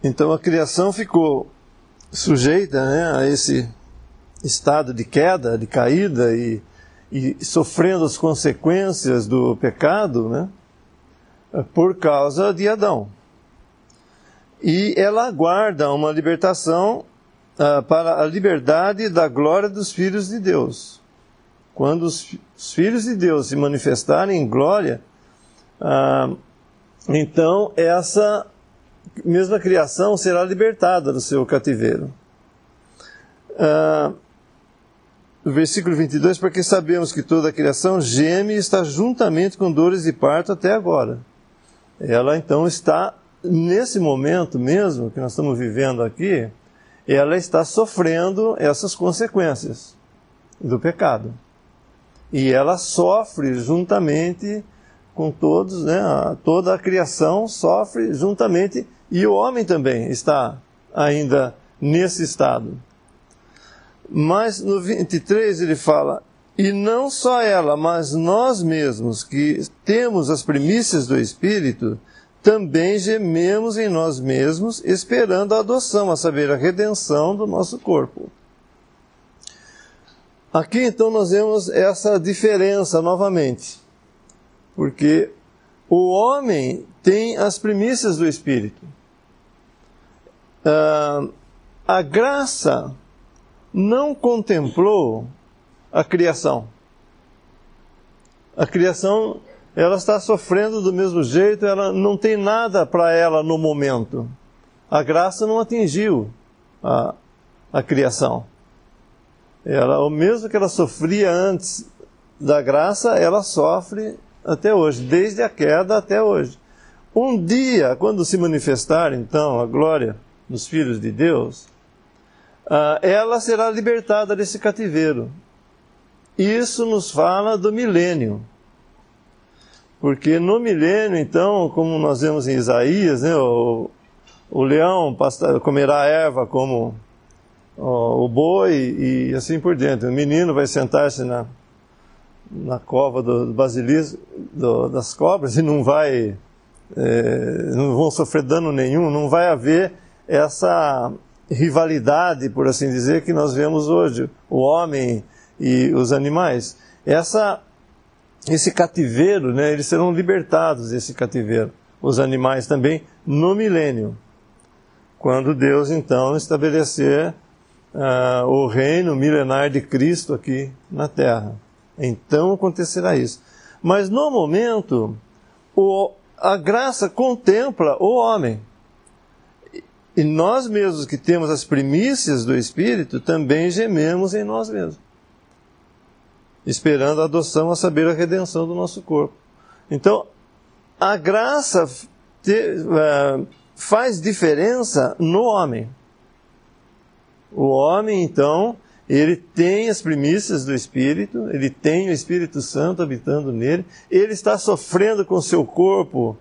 Então a criação ficou sujeita, né, a esse estado de queda, de caída e sofrendo as consequências do pecado, né, por causa de Adão. E ela aguarda uma libertação para a liberdade da glória dos filhos de Deus. Quando os filhos de Deus se manifestarem em glória, então essa mesma criação será libertada do seu cativeiro. No versículo 22, porque sabemos que toda a criação geme e está juntamente com dores de parto até agora. Ela então está, nesse momento mesmo que nós estamos vivendo aqui, ela está sofrendo essas consequências do pecado. E ela sofre juntamente com todos, né? Toda a criação sofre juntamente, e o homem também está ainda nesse estado. Mas no 23 ele fala, e não só ela, mas nós mesmos, que temos as primícias do Espírito, também gememos em nós mesmos, esperando a adoção, a saber, a redenção do nosso corpo. Aqui então nós vemos essa diferença novamente, porque o homem tem as primícias do Espírito. A graça não contemplou a criação. A criação, ela está sofrendo do mesmo jeito, ela não tem nada para ela no momento. A graça não atingiu a criação. O mesmo que ela sofria antes da graça, ela sofre até hoje, desde a queda até hoje. Um dia, quando se manifestar, então, a glória dos filhos de Deus, ela será libertada desse cativeiro. Isso nos fala do milênio. Porque no milênio, então, como nós vemos em Isaías, né, o leão comerá a erva como o boi e assim por diante. O menino vai sentar-se na cova do basilisco, das cobras, e não vão sofrer dano nenhum, não vai haver essa rivalidade, por assim dizer, que nós vemos hoje, o homem e os animais. Esse cativeiro, né, eles serão libertados desse cativeiro, os animais também, no milênio, quando Deus então estabelecer o reino milenar de Cristo aqui na Terra. Então acontecerá isso. Mas no momento, a graça contempla o homem. E nós mesmos que temos as primícias do Espírito, também gememos em nós mesmos, esperando a adoção, a saber, a redenção do nosso corpo. Então, a graça faz diferença no homem. O homem, então, ele tem as primícias do Espírito, ele tem o Espírito Santo habitando nele, ele está sofrendo com o seu corpo,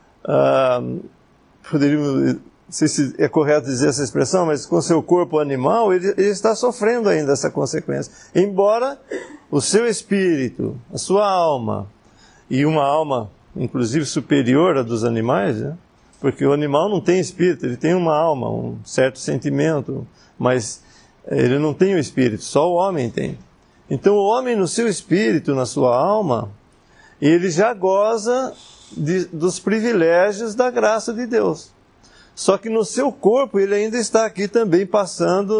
não sei se é correto dizer essa expressão, mas com o seu corpo animal, ele está sofrendo ainda essa consequência. Embora o seu espírito, a sua alma, e uma alma, inclusive, superior à dos animais, né? Porque o animal não tem espírito, ele tem uma alma, um certo sentimento, mas ele não tem o espírito, só o homem tem. Então o homem no seu espírito, na sua alma, ele já goza dos privilégios da graça de Deus. Só que no seu corpo ele ainda está aqui também passando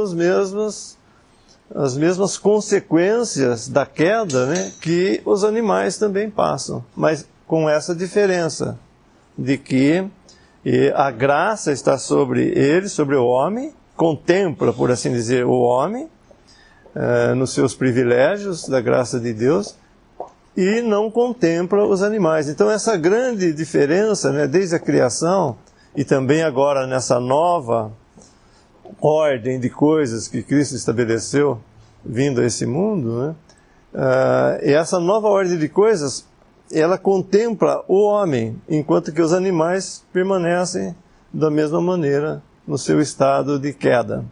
as mesmas consequências da queda, né, que os animais também passam. Mas com essa diferença de que a graça está sobre ele, sobre o homem, contempla, por assim dizer, o homem nos seus privilégios da graça de Deus e não contempla os animais. Então essa grande diferença, né, desde a criação e também agora nessa nova ordem de coisas que Cristo estabeleceu vindo a esse mundo, né, e essa nova ordem de coisas, ela contempla o homem, enquanto que os animais permanecem da mesma maneira no seu estado de queda.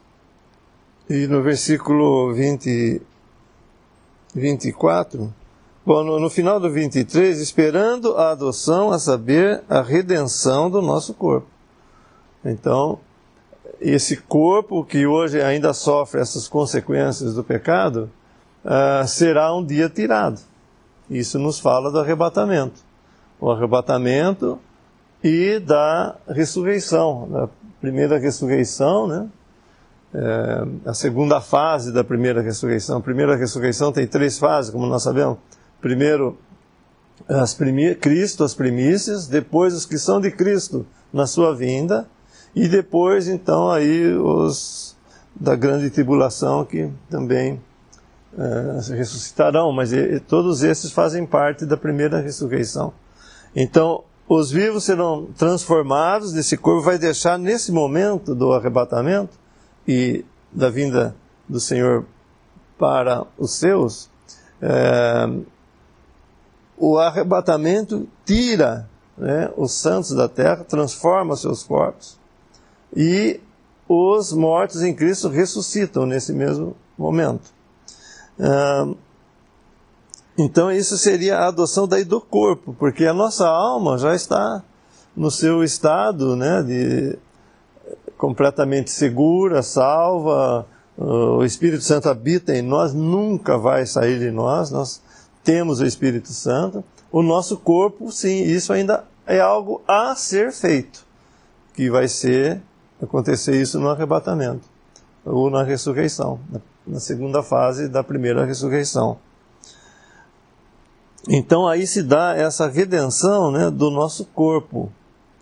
E no versículo 24, Bom, no final do 23, esperando a adoção, a saber, a redenção do nosso corpo. Então, esse corpo que hoje ainda sofre essas consequências do pecado, será um dia tirado. Isso nos fala do arrebatamento. O arrebatamento e da ressurreição. Da primeira ressurreição, né? A segunda fase da primeira ressurreição. A primeira ressurreição tem 3 fases, como nós sabemos. Primeiro, Cristo, as primícias, depois os que são de Cristo na sua vinda, e depois, então, aí os da grande tribulação que também ressuscitarão, mas todos esses fazem parte da primeira ressurreição. Então, os vivos serão transformados, desse corpo vai deixar nesse momento do arrebatamento e da vinda do Senhor para os seus, o arrebatamento tira, né, os santos da terra, transforma seus corpos, e os mortos em Cristo ressuscitam nesse mesmo momento. Então isso seria a adoção daí do corpo, porque a nossa alma já está no seu estado, né, de completamente segura, salva, o Espírito Santo habita em nós, nunca vai sair de nós, nós temos o Espírito Santo. O nosso corpo, sim, isso ainda é algo a ser feito, que vai acontecer isso no arrebatamento, ou na ressurreição, na segunda fase da primeira ressurreição. Então aí se dá essa redenção, né, do nosso corpo.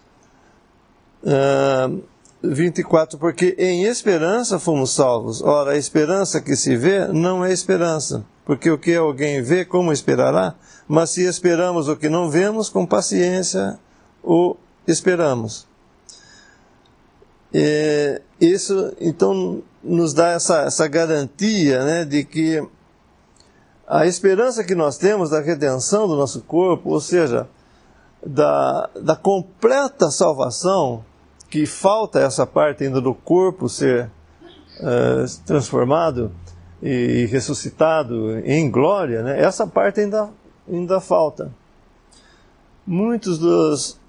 24, porque em esperança fomos salvos. Ora, a esperança que se vê não é esperança, porque o que alguém vê, como esperará? Mas se esperamos o que não vemos, com paciência o esperamos. Isso, então, nos dá essa garantia, né, de que a esperança que nós temos da redenção do nosso corpo, ou seja, da completa salvação, que falta essa parte ainda do corpo ser transformado e ressuscitado em glória, né? Essa parte ainda falta. Muitos dos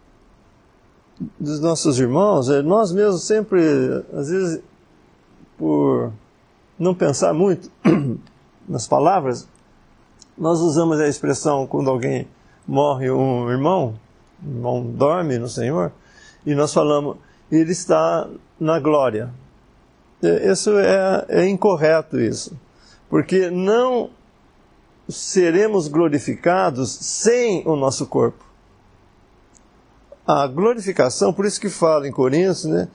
nossos irmãos, nós mesmos sempre, às vezes, por não pensar muito nas palavras, nós usamos a expressão quando alguém morre, um irmão dorme no Senhor, e nós falamos, ele está na glória. Isso é incorreto, isso. Porque não seremos glorificados sem o nosso corpo. A glorificação, por isso que fala em Coríntios, né?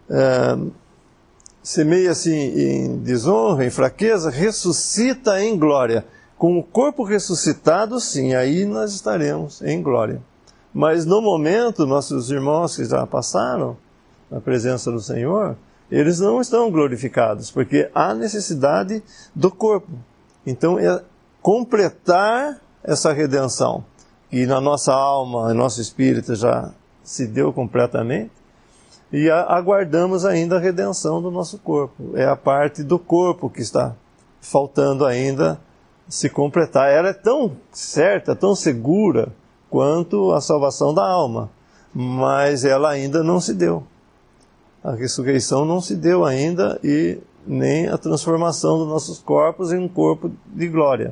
Semeia-se em desonra, em fraqueza, ressuscita em glória. Com o corpo ressuscitado, sim, aí nós estaremos em glória. Mas no momento, nossos irmãos que já passaram na presença do Senhor, eles não estão glorificados, porque há necessidade do corpo. Então, é completar essa redenção, que na nossa alma, no nosso espírito já se deu completamente, e aguardamos ainda a redenção do nosso corpo. É a parte do corpo que está faltando ainda se completar. Ela é tão certa, tão segura, quanto a salvação da alma, mas ela ainda não se deu. A ressurreição não se deu ainda, e nem a transformação dos nossos corpos em um corpo de glória.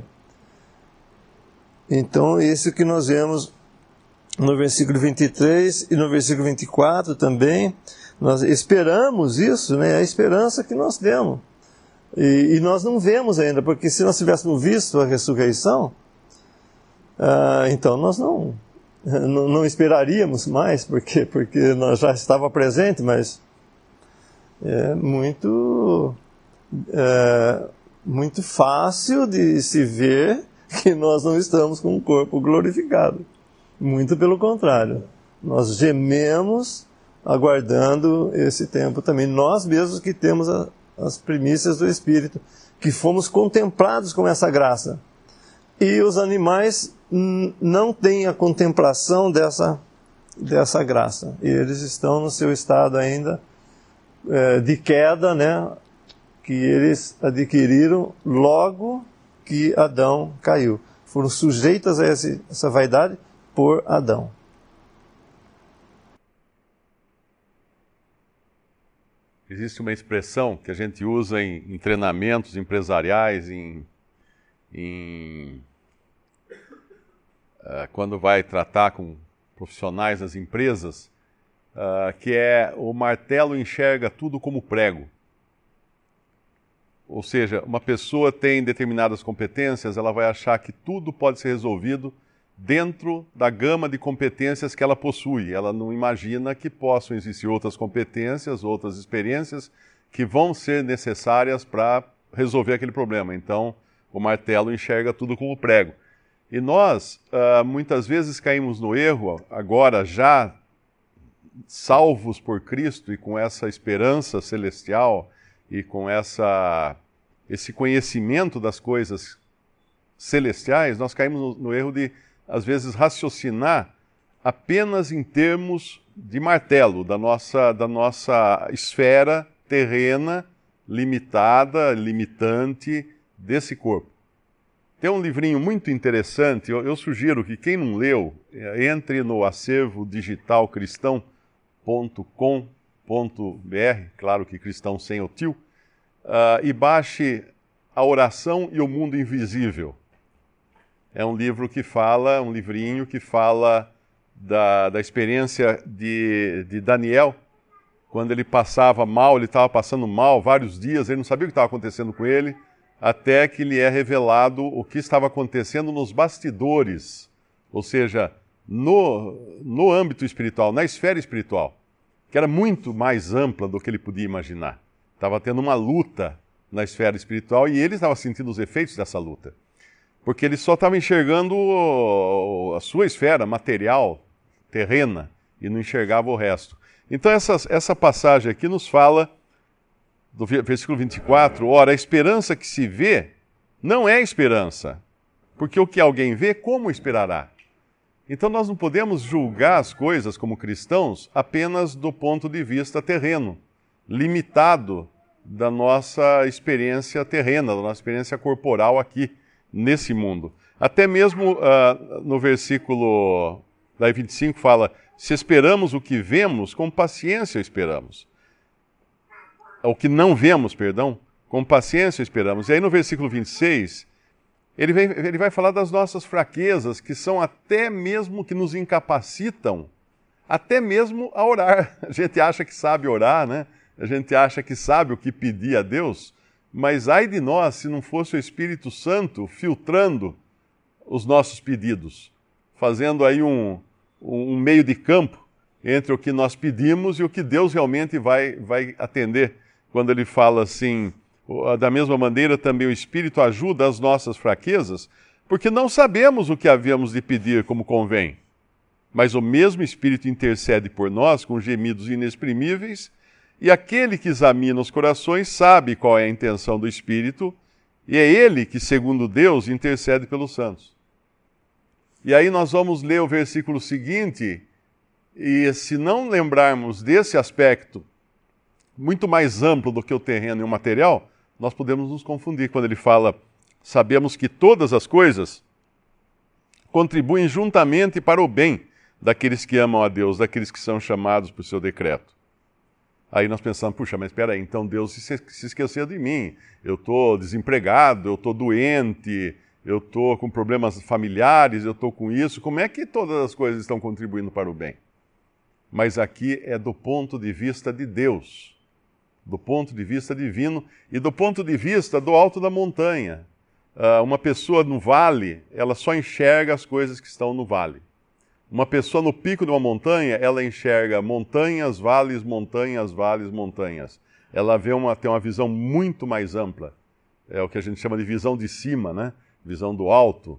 Então, isso que nós vemos no versículo 23 e no versículo 24 também, nós esperamos isso, né? É a esperança que nós temos. E nós não vemos ainda, porque se nós tivéssemos visto a ressurreição, então nós não esperaríamos mais, porque nós já estava presente, mas é muito fácil de se ver que nós não estamos com o corpo glorificado. Muito pelo contrário. Nós gememos aguardando esse tempo também. Nós mesmos que temos as primícias do Espírito, que fomos contemplados com essa graça. E os animais não têm a contemplação dessa graça. E eles estão no seu estado ainda de queda, né, que eles adquiriram logo que Adão caiu. foram sujeitas a essa vaidade por Adão. Existe uma expressão que a gente usa em treinamentos empresariais, quando vai tratar com profissionais das empresas, que é o martelo enxerga tudo como prego. Ou seja, uma pessoa tem determinadas competências, ela vai achar que tudo pode ser resolvido dentro da gama de competências que ela possui. Ela não imagina que possam existir outras competências, outras experiências que vão ser necessárias para resolver aquele problema. Então, o martelo enxerga tudo como prego. E nós, muitas vezes, caímos no erro, agora já salvos por Cristo e com essa esperança celestial e com esse conhecimento das coisas celestiais, nós caímos no erro de, às vezes, raciocinar apenas em termos de martelo, da nossa esfera terrena, limitada, limitante desse corpo. Tem um livrinho muito interessante, eu sugiro que quem não leu, entre no acervo digital cristão.com.br, claro que cristão sem o tio, e baixe A Oração e o Mundo Invisível. É um livro que fala, um livrinho que fala da experiência de Daniel, quando ele passava mal, ele estava passando mal vários dias, ele não sabia o que estava acontecendo com ele, até que lhe é revelado o que estava acontecendo nos bastidores, ou seja, no âmbito espiritual, na esfera espiritual, que era muito mais ampla do que ele podia imaginar. Estava tendo uma luta na esfera espiritual e ele estava sentindo os efeitos dessa luta. Porque ele só estava enxergando a sua esfera material, terrena, e não enxergava o resto. Então essa passagem aqui nos fala, do versículo 24, ora, a esperança que se vê não é esperança, porque o que alguém vê, como esperará? Então nós não podemos julgar as coisas como cristãos apenas do ponto de vista terreno, limitado da nossa experiência terrena, da nossa experiência corporal aqui, nesse mundo. Até mesmo no versículo 25 fala, se esperamos o que vemos, com paciência esperamos. O que não vemos, perdão, com paciência esperamos. E aí no versículo 26, ele vai falar das nossas fraquezas, que são até mesmo que nos incapacitam, até mesmo a orar. A gente acha que sabe orar, né? A gente acha que sabe o que pedir a Deus, mas ai de nós se não fosse o Espírito Santo filtrando os nossos pedidos, fazendo aí um meio de campo entre o que nós pedimos e o que Deus realmente vai atender. Quando ele fala assim, da mesma maneira também o Espírito ajuda as nossas fraquezas, porque não sabemos o que havíamos de pedir como convém. Mas o mesmo Espírito intercede por nós com gemidos inexprimíveis, e aquele que examina os corações sabe qual é a intenção do Espírito, e é ele que, segundo Deus, intercede pelos santos. E aí nós vamos ler o versículo seguinte, e se não lembrarmos desse aspecto, muito mais amplo do que o terreno e o material, nós podemos nos confundir quando ele fala, sabemos que todas as coisas contribuem juntamente para o bem daqueles que amam a Deus, daqueles que são chamados por seu decreto. Aí nós pensamos, puxa, mas espera aí, então Deus se esqueceu de mim, eu estou desempregado, eu estou doente, eu estou com problemas familiares, eu estou com isso, como é que todas as coisas estão contribuindo para o bem? Mas aqui é do ponto de vista de Deus, do ponto de vista divino e do ponto de vista do alto da montanha. Uma pessoa no vale, ela só enxerga as coisas que estão no vale. Uma pessoa no pico de uma montanha, ela enxerga montanhas, vales, montanhas, vales, montanhas. Ela tem uma visão muito mais ampla. É o que a gente chama de visão de cima, né? Visão do alto.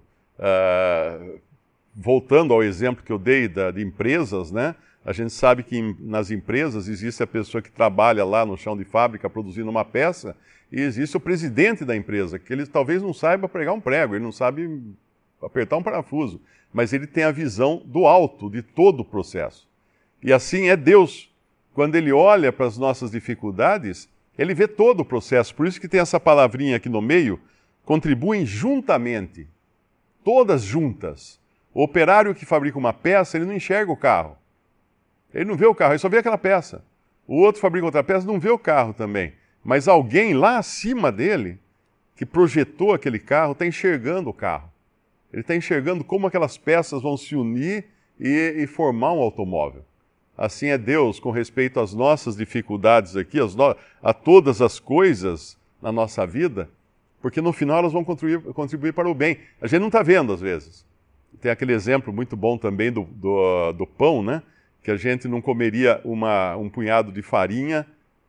Voltando ao exemplo que eu dei de empresas, né? A gente sabe que nas empresas existe a pessoa que trabalha lá no chão de fábrica produzindo uma peça e existe o presidente da empresa, que ele talvez não saiba pregar um prego, ele não sabe apertar um parafuso, mas ele tem a visão do alto de todo o processo. E assim é Deus. Quando ele olha para as nossas dificuldades, ele vê todo o processo. Por isso que tem essa palavrinha aqui no meio, contribuem juntamente. todas juntas. O operário que fabrica uma peça, ele não enxerga o carro. Ele não vê o carro, ele só vê aquela peça. O outro fabrica outra peça, não vê o carro também. Mas alguém lá acima dele, que projetou aquele carro, está enxergando o carro. Ele está enxergando como aquelas peças vão se unir e formar um automóvel. Assim é Deus com respeito às nossas dificuldades aqui, a todas as coisas na nossa vida, porque no final elas vão contribuir para o bem. A gente não está vendo às vezes. Tem aquele exemplo muito bom também do pão, né? Que a gente não comeria um punhado de farinha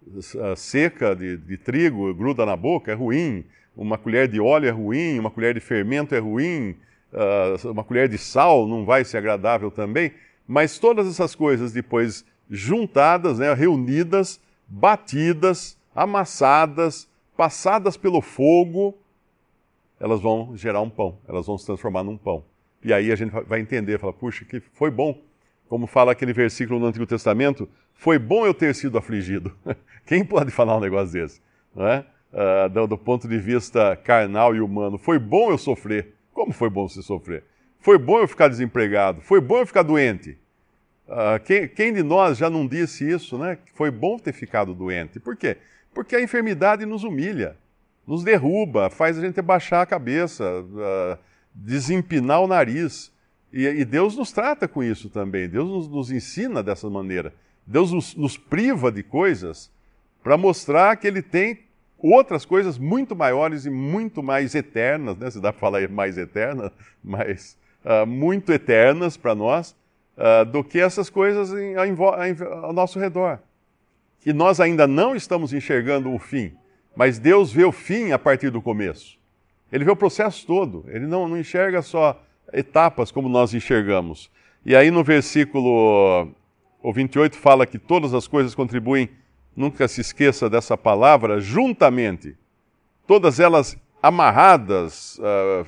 seca de trigo, gruda na boca, é ruim. Uma colher de óleo é ruim, uma colher de fermento é ruim, uma colher de sal não vai ser agradável também. Mas todas essas coisas depois juntadas, né, reunidas, batidas, amassadas, passadas pelo fogo, elas vão gerar um pão, elas vão se transformar num pão. E aí a gente vai entender, fala, puxa, que foi bom. Como fala aquele versículo no Antigo Testamento, foi bom eu ter sido afligido. Quem pode falar um negócio desse? Não é? Do ponto de vista carnal e humano, foi bom eu sofrer. Como foi bom você sofrer? Foi bom eu ficar desempregado, foi bom eu ficar doente. Quem de nós já não disse isso, né? Foi bom ter ficado doente. Por quê? Porque a enfermidade nos humilha, nos derruba, faz a gente baixar a cabeça, desempinar o nariz. E Deus nos trata com isso também. Deus nos ensina dessa maneira. Deus nos priva de coisas para mostrar que Ele tem outras coisas muito maiores e muito mais eternas, né? Se dá para falar mais eternas, mas muito eternas para nós, do que essas coisas ao nosso redor. E nós ainda não estamos enxergando o fim, mas Deus vê o fim a partir do começo. Ele vê o processo todo, Ele não enxerga só etapas como nós enxergamos. E aí no versículo 28 fala que todas as coisas contribuem, nunca se esqueça dessa palavra, juntamente. Todas elas amarradas,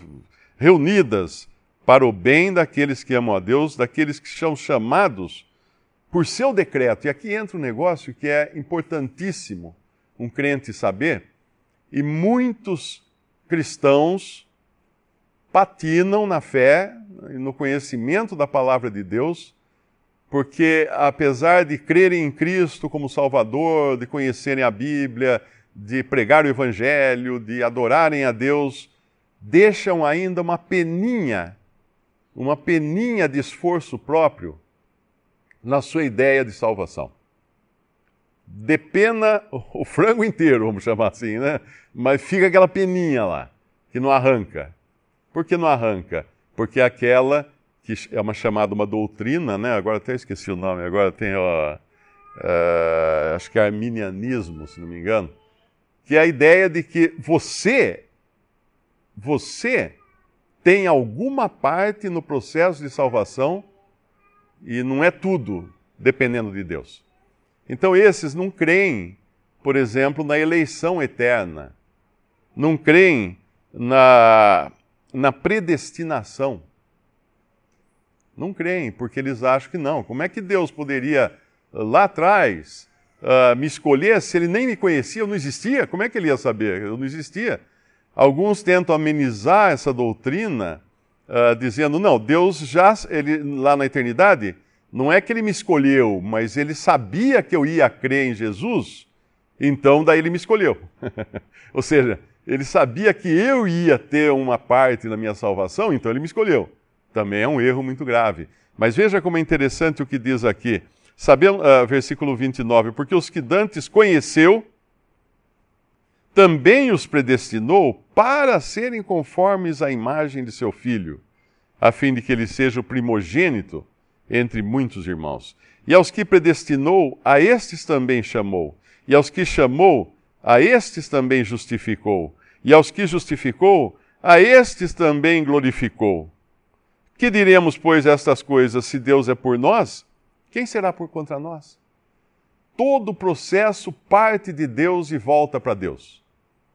reunidas para o bem daqueles que amam a Deus, daqueles que são chamados por seu decreto. E aqui entra um negócio que é importantíssimo um crente saber, e muitos cristãos patinam na fé e no conhecimento da palavra de Deus, porque apesar de crerem em Cristo como Salvador, de conhecerem a Bíblia, de pregar o Evangelho, de adorarem a Deus, deixam ainda uma peninha de esforço próprio na sua ideia de salvação. Depena o frango inteiro, vamos chamar assim, né? Mas fica aquela peninha lá, que não arranca. Por que não arranca? Porque aquela que é chamada uma doutrina, né? Agora até esqueci o nome, agora tem, acho que é arminianismo, se não me engano, que é a ideia de que você tem alguma parte no processo de salvação e não é tudo dependendo de Deus. Então esses não creem, por exemplo, na eleição eterna, não creem na predestinação. Não creem, porque eles acham que não. Como é que Deus poderia, lá atrás, me escolher se Ele nem me conhecia, eu não existia? Como é que Ele ia saber? Eu não existia. Alguns tentam amenizar essa doutrina, dizendo, não, Deus Ele, lá na eternidade, não é que Ele me escolheu, mas Ele sabia que eu ia crer em Jesus, então daí Ele me escolheu. Ou seja, Ele sabia que eu ia ter uma parte na minha salvação, então Ele me escolheu. Também é um erro muito grave. Mas veja como é interessante o que diz aqui. Versículo 29, porque os que dantes conheceu, também os predestinou para serem conformes à imagem de seu Filho, a fim de que ele seja o primogênito entre muitos irmãos. E aos que predestinou, a estes também chamou. E aos que chamou, a estes também justificou. E aos que justificou, a estes também glorificou. Que diremos, pois, estas coisas? Se Deus é por nós, quem será por contra nós? Todo o processo parte de Deus e volta para Deus.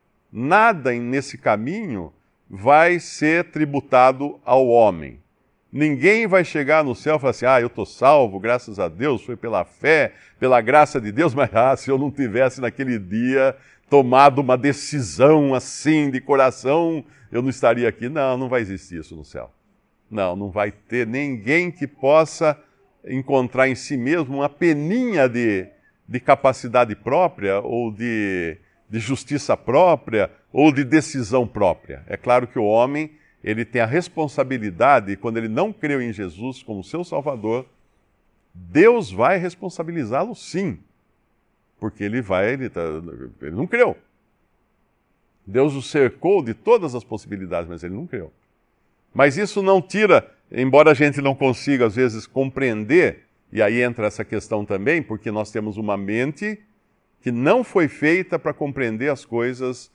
Nada nesse caminho vai ser tributado ao homem. Ninguém vai chegar no céu e falar assim, eu estou salvo, graças a Deus, foi pela fé, pela graça de Deus, mas se eu não tivesse naquele dia tomado uma decisão assim de coração, eu não estaria aqui. Não, não vai existir isso no céu. Não vai ter ninguém que possa encontrar em si mesmo uma peninha de capacidade própria ou de justiça própria ou de decisão própria. É claro que o homem, ele tem a responsabilidade, quando ele não creu em Jesus como seu Salvador, Deus vai responsabilizá-lo sim, porque ele não creu. Deus o cercou de todas as possibilidades, mas ele não creu. Mas isso não tira, embora a gente não consiga às vezes compreender, e aí entra essa questão também, porque nós temos uma mente que não foi feita para compreender as coisas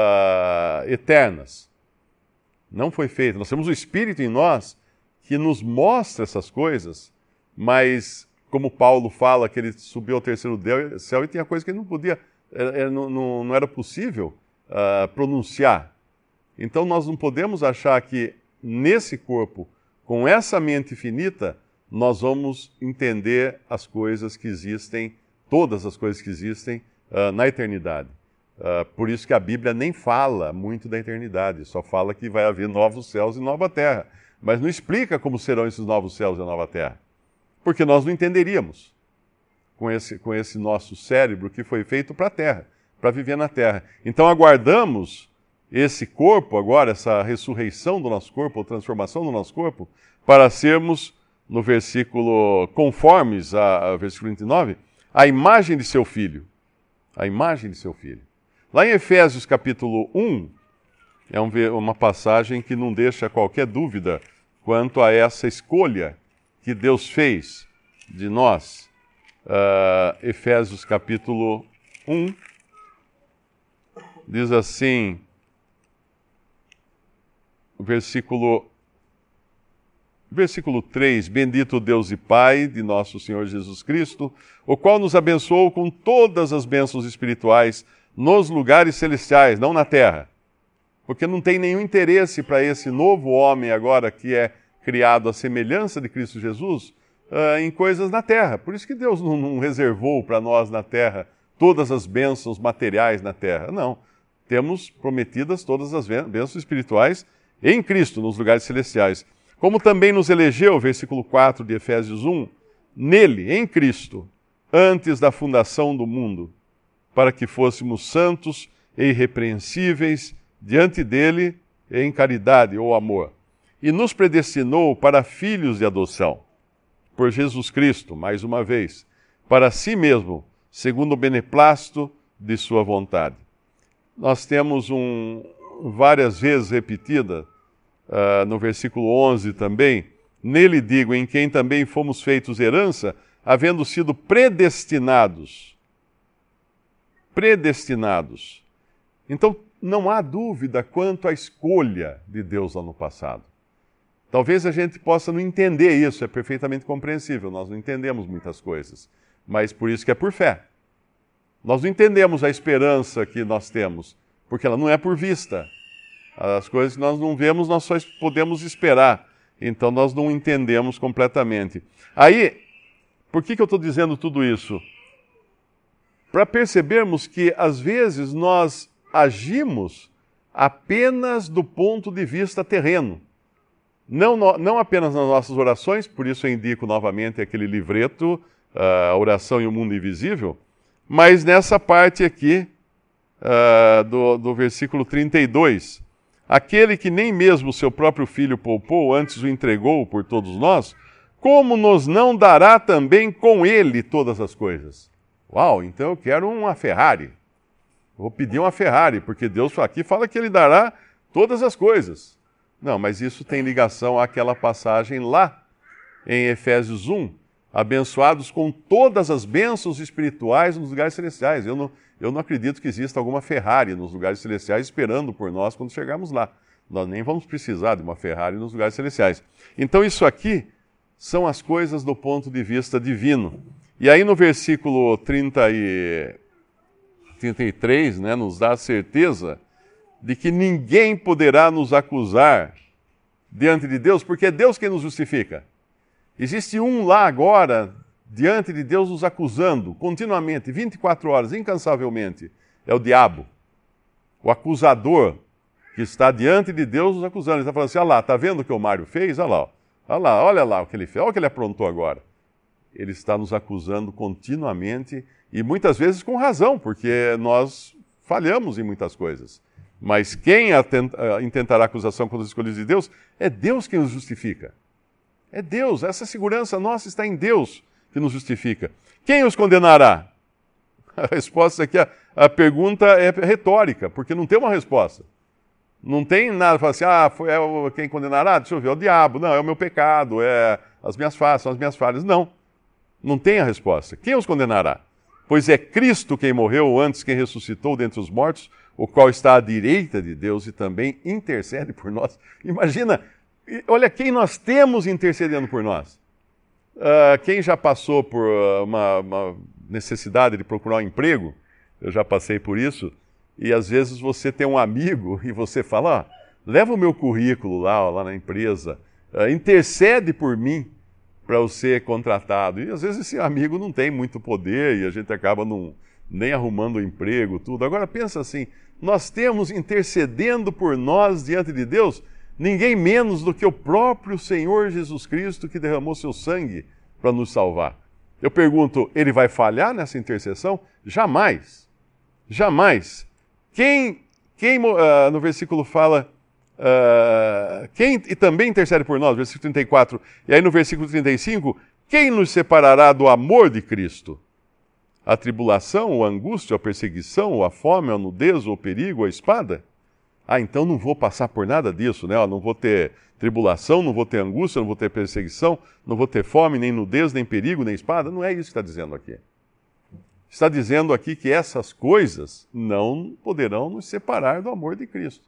eternas. Não foi feita. Nós temos o Espírito em nós que nos mostra essas coisas, mas como Paulo fala que ele subiu ao terceiro céu e tinha coisa que ele não podia, não era possível pronunciar. Então nós não podemos achar que nesse corpo, com essa mente finita, nós vamos entender as coisas que existem, todas as coisas que existem na eternidade. Por isso que a Bíblia nem fala muito da eternidade, só fala que vai haver novos céus e nova terra. Mas não explica como serão esses novos céus e a nova terra. Porque nós não entenderíamos com esse nosso cérebro que foi feito para a terra, para viver na terra. Então aguardamos esse corpo agora, essa ressurreição do nosso corpo, ou transformação do nosso corpo, para sermos, no versículo, conformes ao versículo 29, a imagem de seu Filho. A imagem de seu Filho. Lá em Efésios capítulo 1, é uma passagem que não deixa qualquer dúvida quanto a essa escolha que Deus fez de nós. Efésios capítulo 1, diz assim, versículo 3, bendito Deus e Pai de nosso Senhor Jesus Cristo, o qual nos abençoou com todas as bênçãos espirituais nos lugares celestiais, não na terra. Porque não tem nenhum interesse para esse novo homem agora que é criado à semelhança de Cristo Jesus em coisas na terra. Por isso que Deus não reservou para nós na terra todas as bênçãos materiais na terra. Não. Temos prometidas todas as bênçãos espirituais em Cristo, nos lugares celestiais. Como também nos elegeu, versículo 4 de Efésios 1, nele, em Cristo, antes da fundação do mundo, para que fôssemos santos e irrepreensíveis diante dele em caridade ou amor. E nos predestinou para filhos de adoção, por Jesus Cristo, mais uma vez, para si mesmo, segundo o beneplácito de sua vontade. Nós temos várias vezes repetida, no versículo 11 também, nele digo, em quem também fomos feitos herança, havendo sido predestinados. Predestinados. Então, não há dúvida quanto à escolha de Deus lá no passado. Talvez a gente possa não entender isso, é perfeitamente compreensível, nós não entendemos muitas coisas, mas por isso que é por fé. Nós não entendemos a esperança que nós temos, porque ela não é por vista. As coisas que nós não vemos, nós só podemos esperar. Então nós não entendemos completamente. Aí, por que eu estou dizendo tudo isso? Para percebermos que, às vezes, nós agimos apenas do ponto de vista terreno. Não apenas nas nossas orações, por isso eu indico novamente aquele livreto, a Oração e o Mundo Invisível, mas nessa parte aqui do versículo 32. Aquele que nem mesmo o seu próprio filho poupou, antes o entregou por todos nós, como nos não dará também com ele todas as coisas? Uau, então eu quero uma Ferrari. Vou pedir uma Ferrari, porque Deus aqui fala que ele dará todas as coisas. Não, mas isso tem ligação àquela passagem lá em Efésios 1, abençoados com todas as bênçãos espirituais nos lugares celestiais. Eu não acredito que exista alguma Ferrari nos lugares celestiais esperando por nós quando chegarmos lá. Nós nem vamos precisar de uma Ferrari nos lugares celestiais. Então isso aqui são as coisas do ponto de vista divino. E aí no versículo 33, nos dá a certeza de que ninguém poderá nos acusar diante de Deus, porque é Deus quem nos justifica. Existe um lá agora, diante de Deus, nos acusando continuamente, 24 horas, incansavelmente. É o diabo. O acusador que está diante de Deus nos acusando. Ele está falando assim, olha lá, está vendo o que o Mário fez? Olha lá, ó. Olha lá o que ele fez, olha o que ele aprontou agora. Ele está nos acusando continuamente e muitas vezes com razão, porque nós falhamos em muitas coisas. Mas quem intentará acusação contra os escolhidos de Deus, é Deus quem os justifica. É Deus, essa segurança nossa está em Deus que nos justifica. Quem os condenará? A resposta aqui, a pergunta é retórica, porque não tem uma resposta. Não tem nada, fala assim, quem condenará? Deixa eu ver, é o diabo. Não, é o meu pecado, são as minhas falhas. Não tem a resposta. Quem os condenará? Pois é Cristo quem morreu, antes quem ressuscitou dentre os mortos, o qual está à direita de Deus e também intercede por nós. Imagina, olha quem nós temos intercedendo por nós. Quem já passou por uma necessidade de procurar um emprego, eu já passei por isso, e às vezes você tem um amigo e você fala, leva o meu currículo lá na empresa, intercede por mim para eu ser contratado. E às vezes esse amigo não tem muito poder e a gente acaba nem arrumando o emprego, tudo. Agora pensa assim, nós temos intercedendo por nós diante de Deus ninguém menos do que o próprio Senhor Jesus Cristo que derramou seu sangue para nos salvar. Eu pergunto, ele vai falhar nessa intercessão? Jamais. Jamais. Quem no versículo fala, quem e também intercede por nós, versículo 34, e aí no versículo 35, quem nos separará do amor de Cristo? A tribulação, ou a angústia, a perseguição, ou a fome, ou a nudez, ou o perigo, ou a espada? Então não vou passar por nada disso, né? Não vou ter tribulação, não vou ter angústia, não vou ter perseguição, não vou ter fome, nem nudez, nem perigo, nem espada. Não é isso que está dizendo aqui. Está dizendo aqui que essas coisas não poderão nos separar do amor de Cristo.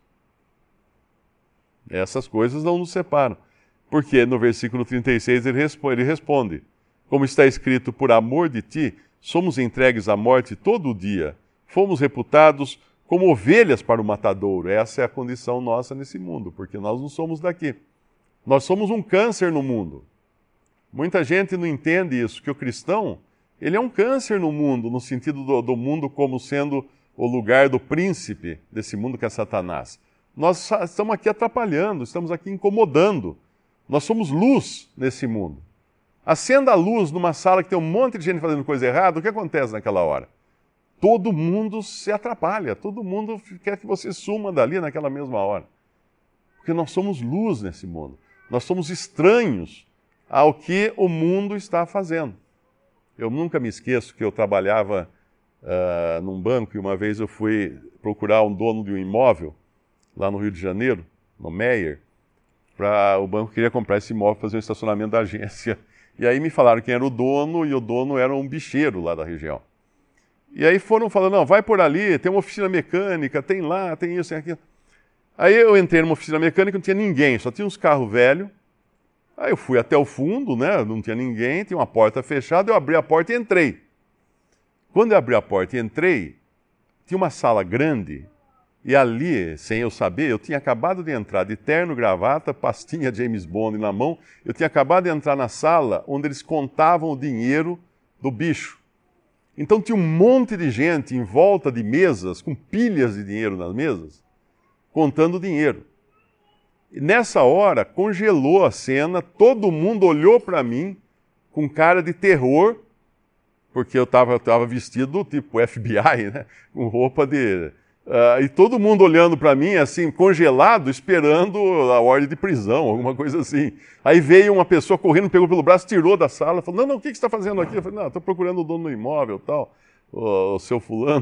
Essas coisas não nos separam. Porque no versículo 36 ele responde, como está escrito, por amor de ti, somos entregues à morte todo o dia, fomos reputados como ovelhas para o matadouro. Essa é a condição nossa nesse mundo, porque nós não somos daqui. Nós somos um câncer no mundo. Muita gente não entende isso, que o cristão, ele é um câncer no mundo, no sentido do mundo como sendo o lugar do príncipe desse mundo que é Satanás. Nós estamos aqui atrapalhando, estamos aqui incomodando. Nós somos luz nesse mundo. Acenda a luz numa sala que tem um monte de gente fazendo coisa errada, o que acontece naquela hora? Todo mundo se atrapalha, todo mundo quer que você suma dali naquela mesma hora. Porque nós somos luz nesse mundo. Nós somos estranhos ao que o mundo está fazendo. Eu nunca me esqueço que eu trabalhava num banco e uma vez eu fui procurar um dono de um imóvel lá no Rio de Janeiro, no Meyer, o banco queria comprar esse imóvel para fazer um estacionamento da agência. E aí me falaram quem era o dono, e o dono era um bicheiro lá da região. E aí foram falando, não, vai por ali, tem uma oficina mecânica, tem lá, tem isso, tem aquilo. Aí eu entrei numa oficina mecânica, não tinha ninguém, só tinha uns carros velhos. Aí eu fui até o fundo, né, não tinha ninguém, tinha uma porta fechada, eu abri a porta e entrei. Quando eu abri a porta e entrei, tinha uma sala grande, e ali, sem eu saber, eu tinha acabado de entrar de terno, gravata, pastinha James Bond na mão, eu tinha acabado de entrar na sala onde eles contavam o dinheiro do bicho. Então tinha um monte de gente em volta de mesas, com pilhas de dinheiro nas mesas, contando o dinheiro. E nessa hora, congelou a cena, todo mundo olhou para mim com cara de terror, porque eu estava vestido tipo FBI, né? Com roupa de... e todo mundo olhando para mim, assim, congelado, esperando a ordem de prisão, alguma coisa assim. Aí veio uma pessoa correndo, pegou pelo braço, tirou da sala, falou, não, o que você está fazendo aqui? Eu falei, não, estou procurando o dono do imóvel, tal, o seu fulano.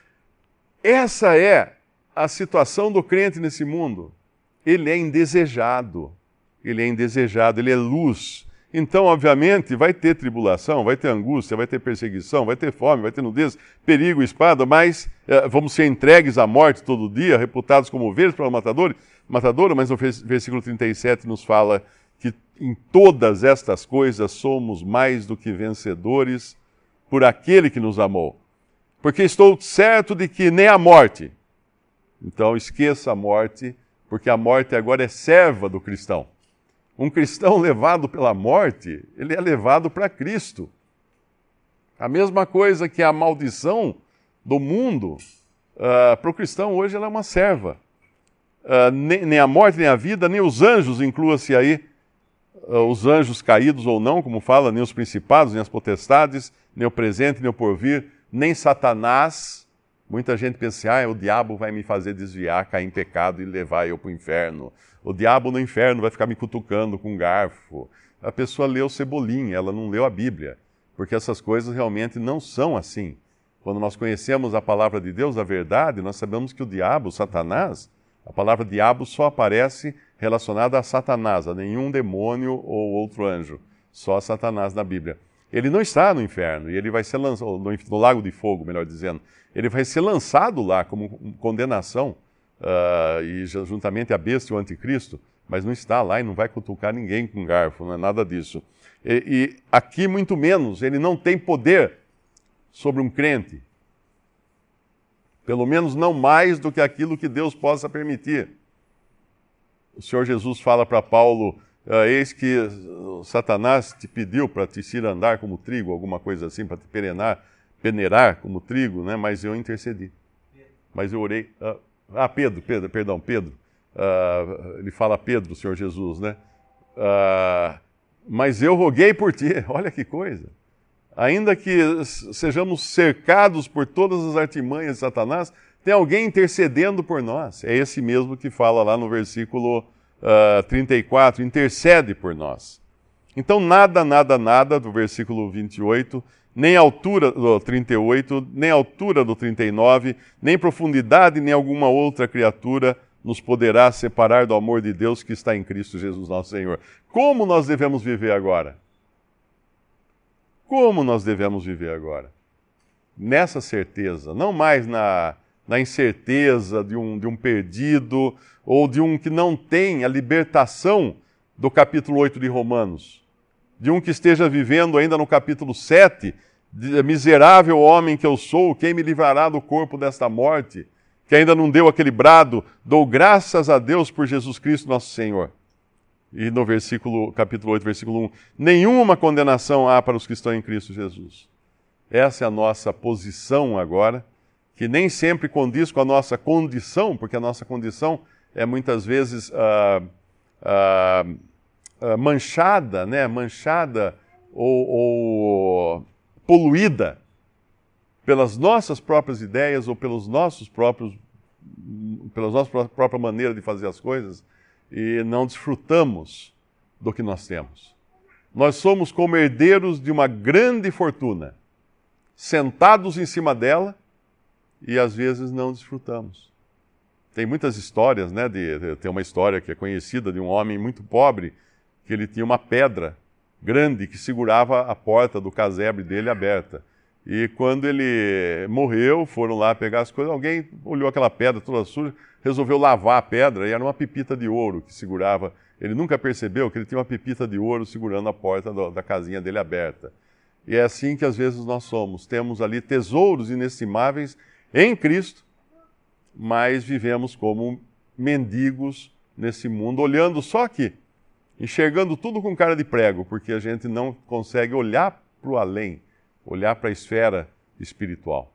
Essa é a situação do crente nesse mundo. Ele é indesejado, ele é luz. Então, obviamente, vai ter tribulação, vai ter angústia, vai ter perseguição, vai ter fome, vai ter nudez, perigo, espada, mas vamos ser entregues à morte todo dia, reputados como ovelhas para o matadouro, mas no versículo 37 nos fala que em todas estas coisas somos mais do que vencedores por aquele que nos amou. Porque estou certo de que nem a morte, então esqueça a morte, porque a morte agora é serva do cristão. Um cristão levado pela morte, ele é levado para Cristo. A mesma coisa que a maldição do mundo, para o cristão hoje ela é uma serva. Nem a morte, nem a vida, nem os anjos, inclua-se aí, os anjos caídos ou não, como fala, nem os principados, nem as potestades, nem o presente, nem o porvir, nem Satanás. Muita gente pensa, o diabo vai me fazer desviar, cair em pecado e levar eu para o inferno. O diabo no inferno vai ficar me cutucando com um garfo. A pessoa leu Cebolinha, ela não leu a Bíblia, porque essas coisas realmente não são assim. Quando nós conhecemos a palavra de Deus, a verdade, nós sabemos que o diabo, o Satanás, a palavra diabo só aparece relacionada a Satanás, a nenhum demônio ou outro anjo, só a Satanás na Bíblia. Ele não está no inferno, e ele vai ser lançado, no lago de fogo, melhor dizendo, ele vai ser lançado lá como condenação, e juntamente a besta e o anticristo, mas não está lá e não vai cutucar ninguém com garfo, não é nada disso. E aqui, muito menos, ele não tem poder sobre um crente. Pelo menos não mais do que aquilo que Deus possa permitir. O Senhor Jesus fala para Paulo, eis que Satanás te pediu para te cirandar como trigo, alguma coisa assim, para te peneirar como trigo, né? Mas eu intercedi. Mas eu orei... Pedro. Ele fala Pedro, o Senhor Jesus, né? Mas eu roguei por ti. Olha que coisa. Ainda que sejamos cercados por todas as artimanhas de Satanás, tem alguém intercedendo por nós. É esse mesmo que fala lá no versículo 34, intercede por nós. Então, nada, do versículo 28, nem altura do 38, nem altura do 39, nem profundidade, nem alguma outra criatura nos poderá separar do amor de Deus que está em Cristo Jesus nosso Senhor. Como nós devemos viver agora? Como nós devemos viver agora? Nessa certeza, não mais na incerteza de um perdido ou de um que não tem a libertação do capítulo 8 de Romanos, de um que esteja vivendo ainda no capítulo 7, miserável homem que eu sou, quem me livrará do corpo desta morte, que ainda não deu aquele brado, dou graças a Deus por Jesus Cristo nosso Senhor. E no capítulo 8, versículo 1, nenhuma condenação há para os que estão em Cristo Jesus. Essa é a nossa posição agora, que nem sempre condiz com a nossa condição, porque a nossa condição é muitas vezes manchada, né? Manchada ou poluída pelas nossas próprias ideias ou pela nossa própria maneira de fazer as coisas, e não desfrutamos do que nós temos. Nós somos como herdeiros de uma grande fortuna, sentados em cima dela, e às vezes não desfrutamos. Tem muitas histórias, né? Tem uma história que é conhecida de um homem muito pobre, que ele tinha uma pedra grande que segurava a porta do casebre dele aberta. E quando ele morreu, foram lá pegar as coisas, alguém olhou aquela pedra toda suja, resolveu lavar a pedra, e era uma pepita de ouro que segurava. Ele nunca percebeu que ele tinha uma pepita de ouro segurando a porta da casinha dele aberta. E é assim que às vezes nós somos. Temos ali tesouros inestimáveis em Cristo, mas vivemos como mendigos nesse mundo, olhando só aqui, enxergando tudo com cara de prego, porque a gente não consegue olhar para o além, olhar para a esfera espiritual.